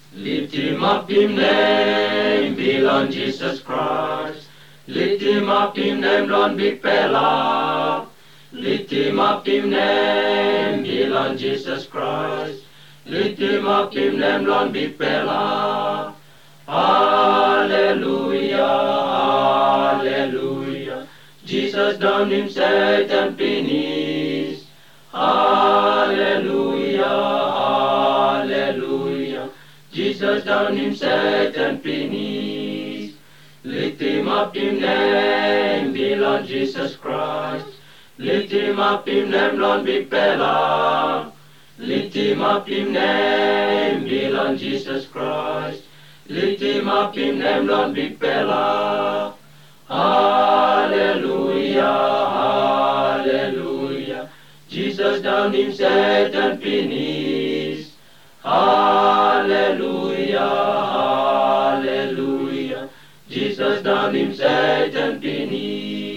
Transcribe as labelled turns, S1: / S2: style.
S1: Lift him up, him name, belong Jesus Christ. Lift him up, him name, Lord Big Fella. Lift him up, him name, belong Jesus Christ. Lift him up, him name, Lord Big Fella. Hallelujah, hallelujah. Jesus done him Satan finish. Hallelujah, hallelujah. Jesus done him Satan finish. Lift him up, him name, belong Jesus Christ. Lift him up, him name, Lord Big Fella. Lift him up, him name, belong Jesus Christ. Lift him up, him name, Lord Big Fella. Hallelujah, hallelujah. Jesus down him Satan finish. Hallelujah, hallelujah. Jesus down him Satan finish.